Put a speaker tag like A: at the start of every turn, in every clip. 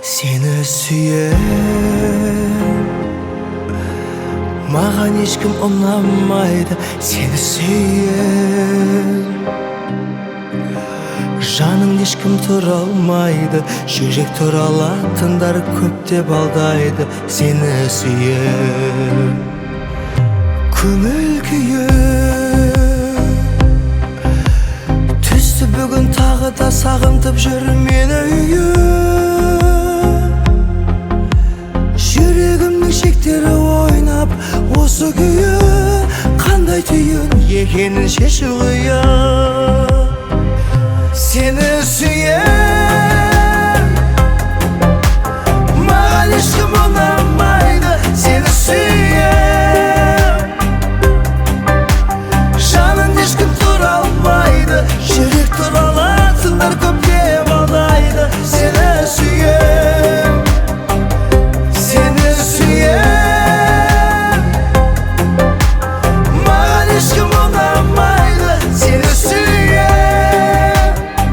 A: Seni süyen mаған ешкім ұнамайды. Seni süyen жаның ешкім тұра алмайды. Жүрек тұралатындар көп деп алдайды. Seni süyen көңіл күйі түсті бүгін тағы да сағынтып жүр мені үйі. Жүрегімнің шектері ойнап осы күйі қандай түйін екенін шешу қиын. Seni süyen маған ешкім ұнамайды. Seni süyen жанын ешкім тұра алмайды. Жүрек тұралатындар көп деп алдайды. Seni süyen маған ешкім ұнамайды. Seni süyen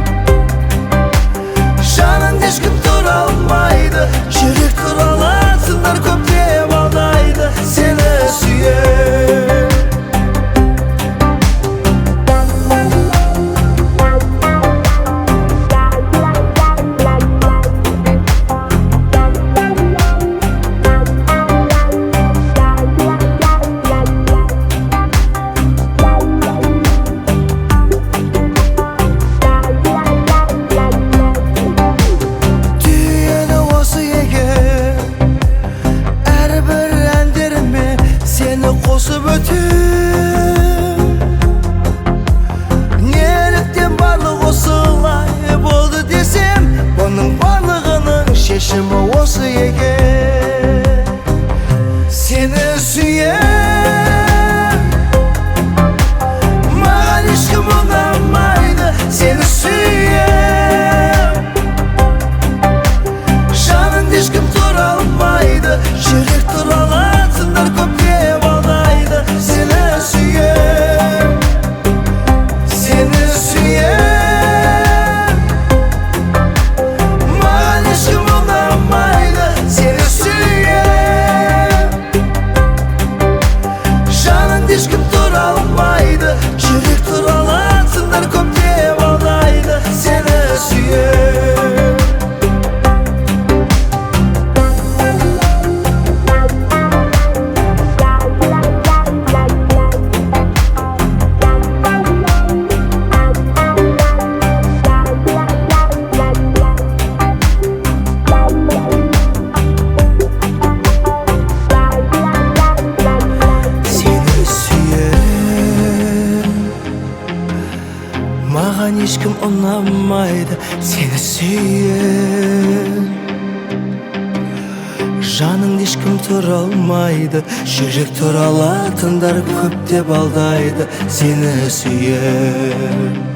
A: жанын ешкім тұра алмайды. Жүрек тұралатындар көп деп алдайды. Seni süyen қосып өтем. Неліктен барлық осылай болды десем, бұның барлығының шешімі осы екен. Seni süyen маған ешкім ұнамайды. Seni süyen жанын ешкім тұра алмайды. Жүрек тұралатындар көп деп алдайды. Seni süyen маған ешкім ұнамайды. Seni süyen жанын ешкім тұра алмайды. Жүрек тұралатындар көп деп алдайды. Seni süyen маған ешкім ұнамайды. Seni süyen жаның ешкім тұра алмайды. Жүрек тұралатындар көп деп алдайды. Seni süyen